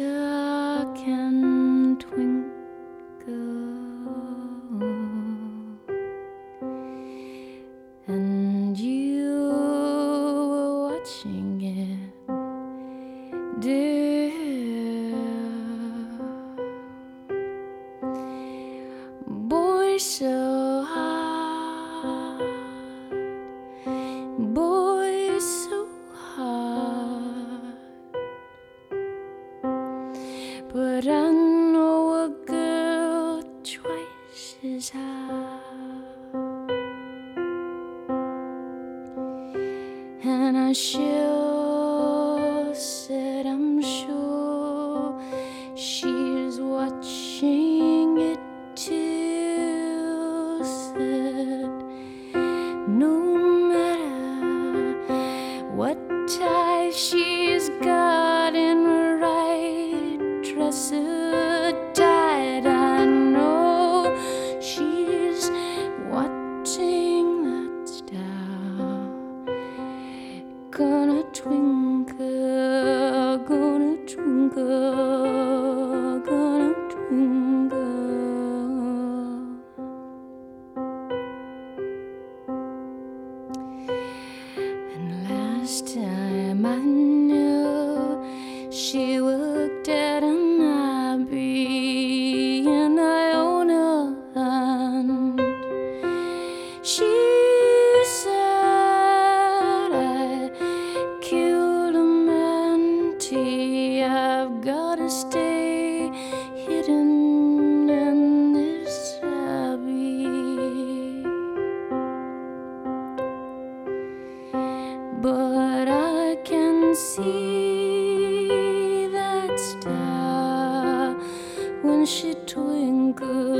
star can twinkle, and you were watching it, dear. Boy, so hard, boy, so hard. But I know a girl twice as hard, and I sure said I'm sure she's watching it too. Said no matter what tie she's got in her right dress tied, I know she's watching that star. Gonna twinkle, gonna twinkle, gonna twinkle. And last time I knew, she worked at an Abbey in Iona, and she said, I killed a manatee, I've gotta stay hidden in this abbey. But I can see that star when she twinkles.